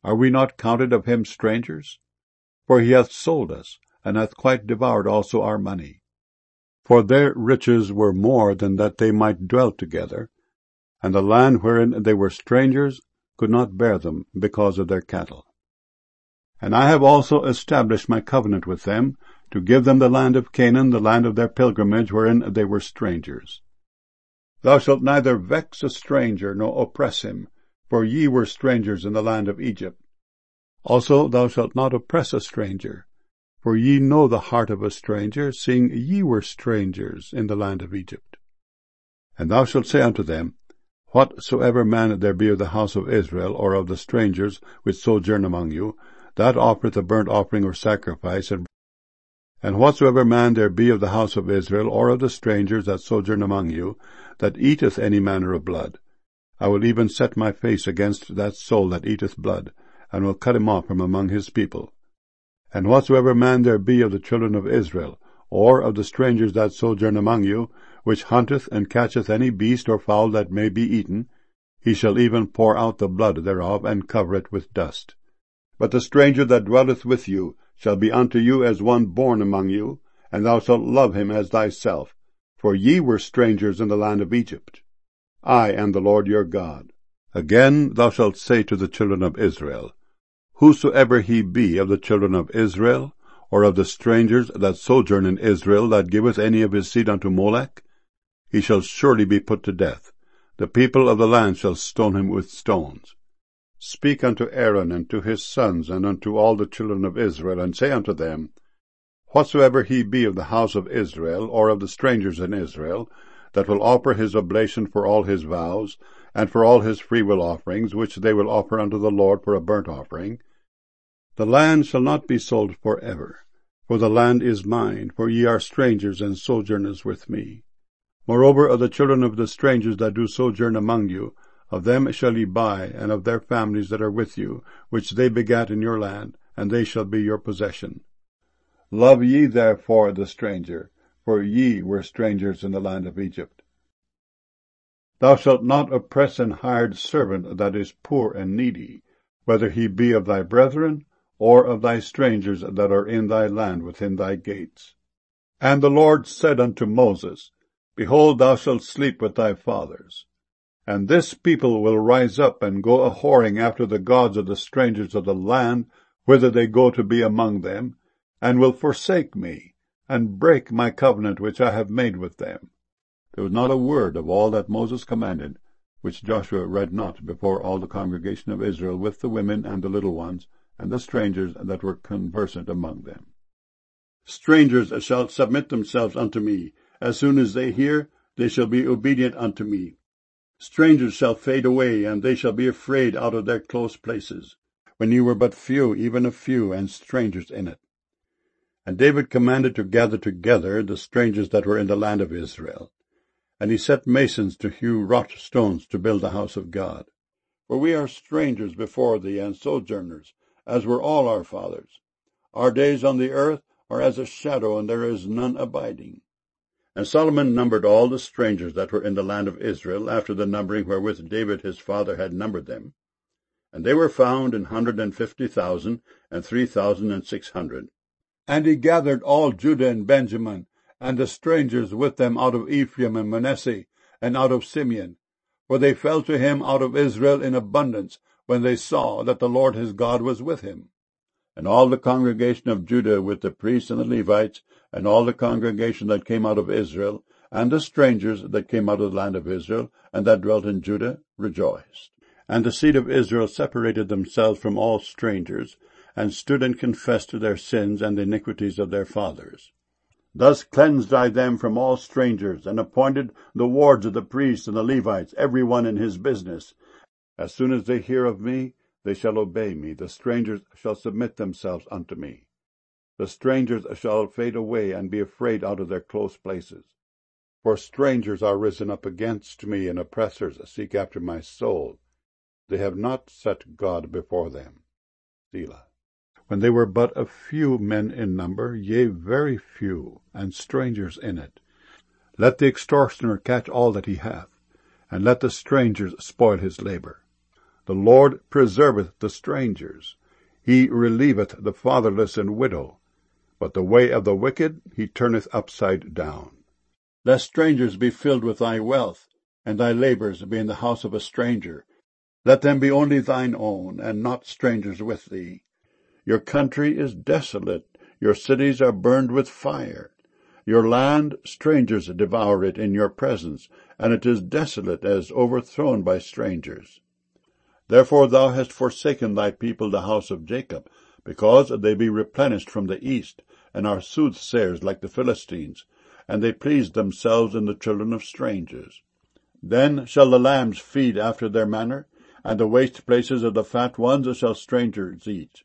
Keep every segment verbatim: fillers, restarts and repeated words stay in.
Are we not counted of him strangers? For he hath sold us, and hath quite devoured also our money. For their riches were more than that they might dwell together, and the land wherein they were strangers could not bear them because of their cattle. And I have also established my covenant with them, to give them the land of Canaan, the land of their pilgrimage, wherein they were strangers. Thou shalt neither vex a stranger, nor oppress him, for ye were strangers in the land of Egypt. Also thou shalt not oppress a stranger, for ye know the heart of a stranger, seeing ye were strangers in the land of Egypt. And thou shalt say unto them, Whatsoever man there be of the house of Israel, or of the strangers which sojourn among you, that offereth a burnt offering or sacrifice, and And whatsoever man there be of the house of Israel, or of the strangers that sojourn among you, that eateth any manner of blood, I will even set my face against that soul that eateth blood, and will cut him off from among his people. And whatsoever man there be of the children of Israel, or of the strangers that sojourn among you, which hunteth and catcheth any beast or fowl that may be eaten, he shall even pour out the blood thereof, and cover it with dust. But the stranger that dwelleth with you shall be unto you as one born among you, and thou shalt love him as thyself, for ye were strangers in the land of Egypt. I am the Lord your God. Again thou shalt say to the children of Israel, Whosoever he be of the children of Israel, or of the strangers that sojourn in Israel, that giveth any of his seed unto Molech, he shall surely be put to death. The people of the land shall stone him with stones. Speak unto Aaron and to his sons, and unto all the children of Israel, and say unto them, Whatsoever he be of the house of Israel, or of the strangers in Israel, that will offer his oblation for all his vows, and for all his freewill offerings, which they will offer unto the Lord for a burnt offering, the land shall not be sold for ever, for the land is mine, for ye are strangers and sojourners with me. Moreover, of the children of the strangers that do sojourn among you, of them shall ye buy, and of their families that are with you, which they begat in your land, and they shall be your possession. Love ye therefore the stranger, for ye were strangers in the land of Egypt. Thou shalt not oppress an hired servant that is poor and needy, whether he be of thy brethren, or of thy strangers that are in thy land within thy gates. And the Lord said unto Moses, Behold, thou shalt sleep with thy fathers. And this people will rise up and go a-whoring after the gods of the strangers of the land, whither they go to be among them, and will forsake me, and break my covenant which I have made with them. There was not a word of all that Moses commanded, which Joshua read not before all the congregation of Israel, with the women and the little ones, and the strangers that were conversant among them. Strangers shall submit themselves unto me. As soon as they hear, they shall be obedient unto me. Strangers shall fade away, and they shall be afraid out of their close places, when ye were but few, even a few, and strangers in it. And David commanded to gather together the strangers that were in the land of Israel. And he set masons to hew wrought stones to build the house of God. For we are strangers before thee, and sojourners, as were all our fathers. Our days on the earth are as a shadow, and there is none abiding. And Solomon numbered all the strangers that were in the land of Israel, after the numbering wherewith David his father had numbered them. And they were found an hundred and fifty thousand, and three thousand and six hundred. And he gathered all Judah and Benjamin, and the strangers with them out of Ephraim and Manasseh, and out of Simeon. For they fell to him out of Israel in abundance, when they saw that the Lord his God was with him. And all the congregation of Judah with the priests and the Levites, and all the congregation that came out of Israel, and the strangers that came out of the land of Israel, and that dwelt in Judah, rejoiced. And the seed of Israel separated themselves from all strangers, and stood and confessed their sins and the iniquities of their fathers. Thus cleansed I them from all strangers, and appointed the wards of the priests and the Levites, every one in his business. As soon as they hear of me, they shall obey me. The strangers shall submit themselves unto me. The strangers shall fade away, and be afraid out of their close places. For strangers are risen up against me, and oppressors seek after my soul. They have not set God before them. Selah. When they were but a few men in number, yea, very few, and strangers in it, let the extortioner catch all that he hath, and let the strangers spoil his labor. The Lord preserveth the strangers. He relieveth the fatherless and widow. But the way of the wicked he turneth upside down. Lest strangers be filled with thy wealth, and thy labours be in the house of a stranger. Let them be only thine own, and not strangers with thee. Your country is desolate, your cities are burned with fire. Your land, strangers devour it in your presence, and it is desolate as overthrown by strangers. Therefore thou hast forsaken thy people the house of Jacob, because they be replenished from the east, and are soothsayers like the Philistines, and they please themselves in the children of strangers. Then shall the lambs feed after their manner, and the waste places of the fat ones shall strangers eat.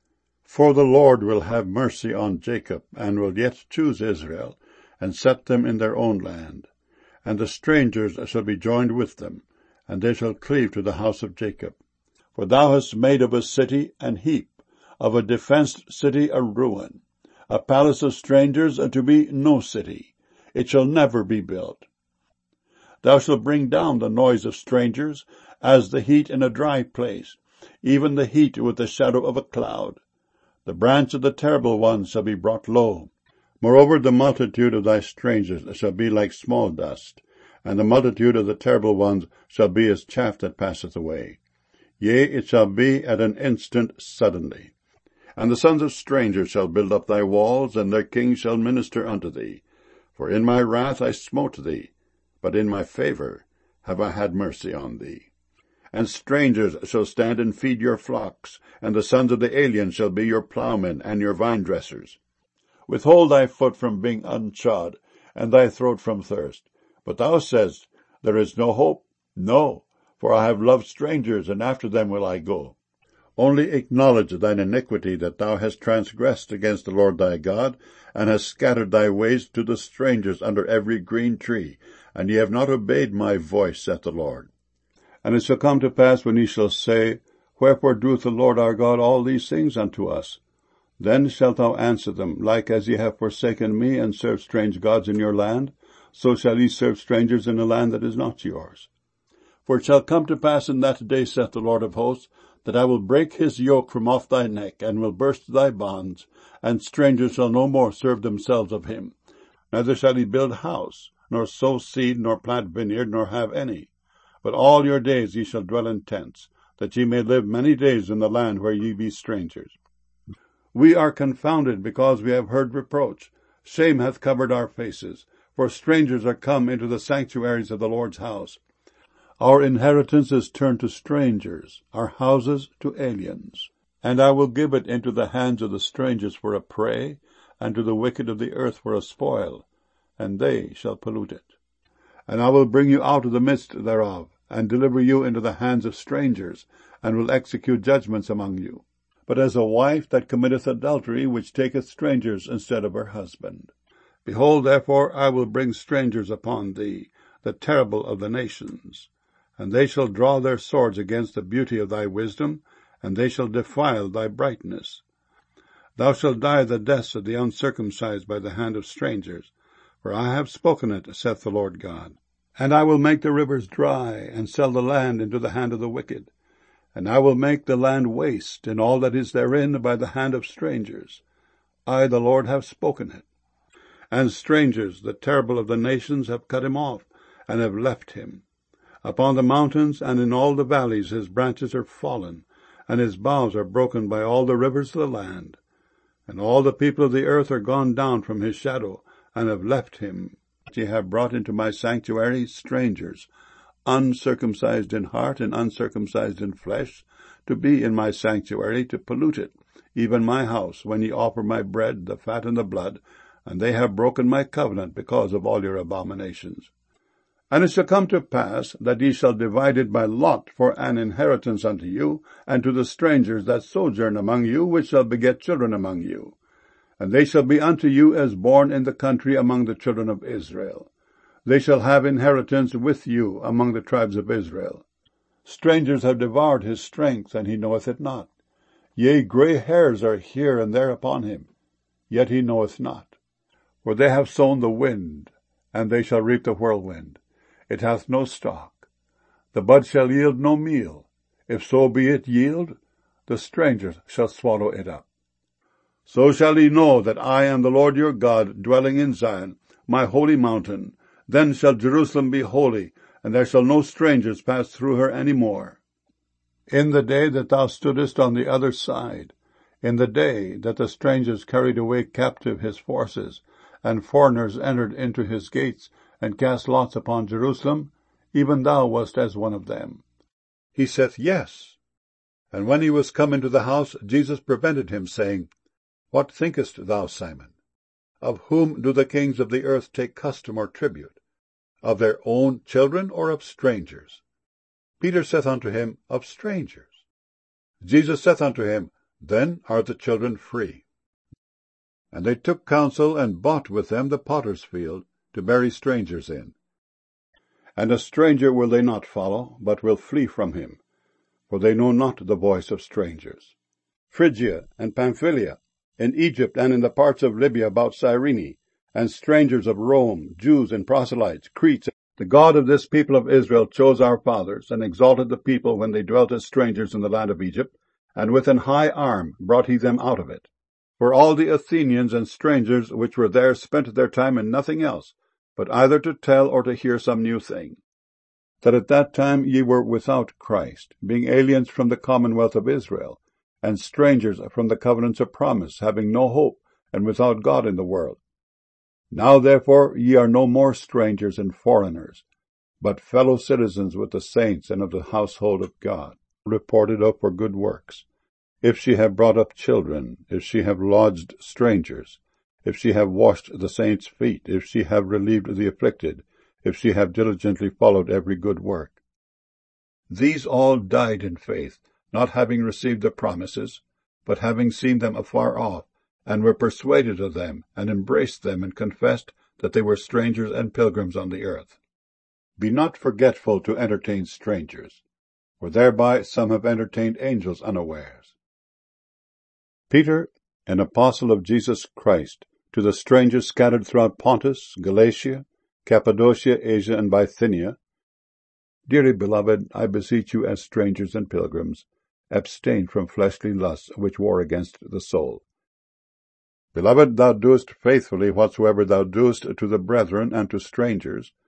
For the Lord will have mercy on Jacob, and will yet choose Israel, and set them in their own land. And the strangers shall be joined with them, and they shall cleave to the house of Jacob. For thou hast made of a city an heap, of a defenced city a ruin, a palace of strangers to be no city. It shall never be built. Thou shalt bring down the noise of strangers, as the heat in a dry place, even the heat with the shadow of a cloud. The branch of the terrible ones shall be brought low. Moreover, the multitude of thy strangers shall be like small dust, and the multitude of the terrible ones shall be as chaff that passeth away. Yea, it shall be at an instant suddenly. And the sons of strangers shall build up thy walls, and their kings shall minister unto thee. For in my wrath I smote thee, but in my favour have I had mercy on thee. And strangers shall stand and feed your flocks, and the sons of the alien shall be your ploughmen and your vine-dressers. Withhold thy foot from being unshod, and thy throat from thirst. But thou sayest, there is no hope. No, for I have loved strangers, and after them will I go. Only acknowledge thine iniquity, that thou hast transgressed against the Lord thy God, and hast scattered thy ways to the strangers under every green tree, and ye have not obeyed my voice, saith the Lord. And it shall come to pass, when ye shall say, Wherefore doeth the Lord our God all these things unto us? Then shalt thou answer them, Like as ye have forsaken me, and served strange gods in your land, so shall ye serve strangers in a land that is not yours. For it shall come to pass in that day, saith the Lord of hosts, that I will break his yoke from off thy neck, and will burst thy bonds, and strangers shall no more serve themselves of him. Neither shall he build house, nor sow seed, nor plant vineyard, nor have any. But all your days ye shall dwell in tents, that ye may live many days in the land where ye be strangers. We are confounded, because we have heard reproach. Shame hath covered our faces, for strangers are come into the sanctuaries of the Lord's house. Our inheritance is turned to strangers, our houses to aliens. And I will give it into the hands of the strangers for a prey, and to the wicked of the earth for a spoil, and they shall pollute it. And I will bring you out of the midst thereof, and deliver you into the hands of strangers, and will execute judgments among you. But as a wife that committeth adultery, which taketh strangers instead of her husband. Behold, therefore, I will bring strangers upon thee, the terrible of the nations. And they shall draw their swords against the beauty of thy wisdom, and they shall defile thy brightness. Thou shalt die the deaths of the uncircumcised by the hand of strangers, for I have spoken it, saith the Lord God. And I will make the rivers dry, and sell the land into the hand of the wicked. And I will make the land waste, and all that is therein, by the hand of strangers. I, the Lord, have spoken it. And strangers, the terrible of the nations, have cut him off, and have left him. Upon the mountains and in all the valleys his branches are fallen, and his boughs are broken by all the rivers of the land. And all the people of the earth are gone down from his shadow, and have left him. Ye have brought into my sanctuary strangers, uncircumcised in heart and uncircumcised in flesh, to be in my sanctuary, to pollute it, even my house, when ye offer my bread, the fat and the blood, and they have broken my covenant because of all your abominations. And it shall come to pass that ye shall divide it by lot for an inheritance unto you, and to the strangers that sojourn among you, which shall beget children among you. And they shall be unto you as born in the country among the children of Israel. They shall have inheritance with you among the tribes of Israel. Strangers have devoured his strength, and he knoweth it not. Yea, grey hairs are here and there upon him, yet he knoweth not. For they have sown the wind, and they shall reap the whirlwind. It hath no stalk. The bud shall yield no meal. If so be it yield, the strangers shall swallow it up. So shall ye know that I am the Lord your God, dwelling in Zion, my holy mountain. Then shall Jerusalem be holy, and there shall no strangers pass through her any more. In the day that thou stoodest on the other side, in the day that the strangers carried away captive his forces, and foreigners entered into his gates, and cast lots upon Jerusalem, even thou wast as one of them. He saith, Yes. And when he was come into the house, Jesus prevented him, saying, What thinkest thou, Simon? Of whom do the kings of the earth take custom or tribute? Of their own children, or of strangers? Peter saith unto him, Of strangers. Jesus saith unto him, Then are the children free. And they took counsel, and bought with them the potter's field, to bury strangers in. And a stranger will they not follow, but will flee from him, for they know not the voice of strangers. Phrygia and Pamphylia, in Egypt and in the parts of Libya about Cyrene, and strangers of Rome, Jews and proselytes, Crete, the God of this people of Israel chose our fathers, and exalted the people when they dwelt as strangers in the land of Egypt, and with an high arm brought he them out of it. For all the Athenians and strangers which were there spent their time in nothing else, but either to tell or to hear some new thing. That at that time ye were without Christ, being aliens from the commonwealth of Israel, and strangers from the covenants of promise, having no hope, and without God in the world. Now therefore ye are no more strangers and foreigners, but fellow citizens with the saints and of the household of God, reported of for good works. If she have brought up children, if she have lodged strangers, if she have washed the saints' feet, if she have relieved the afflicted, if she have diligently followed every good work. These all died in faith, not having received the promises, but having seen them afar off, and were persuaded of them, and embraced them, and confessed that they were strangers and pilgrims on the earth. Be not forgetful to entertain strangers, for thereby some have entertained angels unawares. Peter, an apostle of Jesus Christ, to the strangers scattered throughout Pontus, Galatia, Cappadocia, Asia, and Bithynia. Dearly beloved, I beseech you as strangers and pilgrims, abstain from fleshly lusts which war against the soul. Beloved, thou doest faithfully whatsoever thou doest to the brethren and to strangers,